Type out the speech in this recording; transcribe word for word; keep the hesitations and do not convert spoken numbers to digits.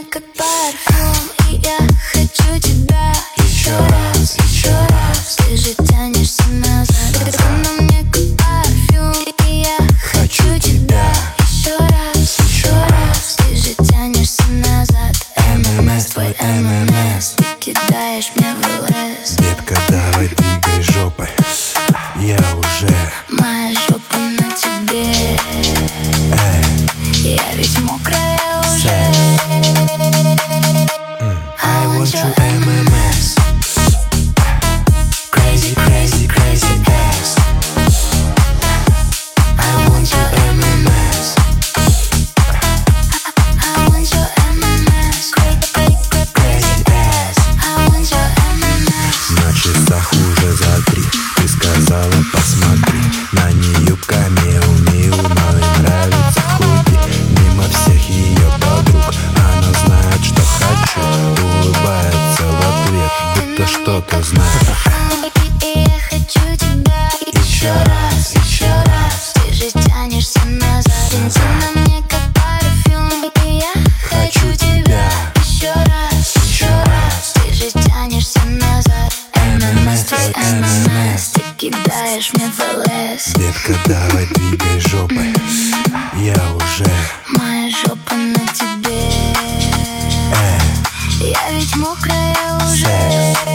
как парфюм, и я хочу тебя еще раз, еще раз. Ты же тянешься назад. Ты на мне как парфюм, и я хочу тебя еще раз, еще раз. Ты же тянешься назад. эм эм эс, твой эм эм эс. Ты кидаешь мне в ЛС. Детка, давай двигай жопой. Я уже Моя жопа на тебе. Эй, Я ведь мокрая уже. I want you эм эм эс. Crazy, crazy, crazy ass. I want you эм эм эс. I want your эм эм эс. Crazy ass. I want your эм эм эс. На часах уже за три. Ты сказала, посмотри. На нее камео, миу, но ей нравится худи. Мимо всех ее подруг. Она знает, что хочу. Улыбается в ответ, будто что-то знает. И я хочу тебя Еще раз, еще раз. Ты же тянешься назад. Ты на мне как парфюм, и я хочу тебя еще раз, еще раз. Ты же тянешься назад. эм эм эс, твой эм эм эс. Ты кидаешь мне в ЛС. Детка, давай двигай жопой. Я уже Моя жопа на тебе. Эй, Я ведь мокрая уже. секс.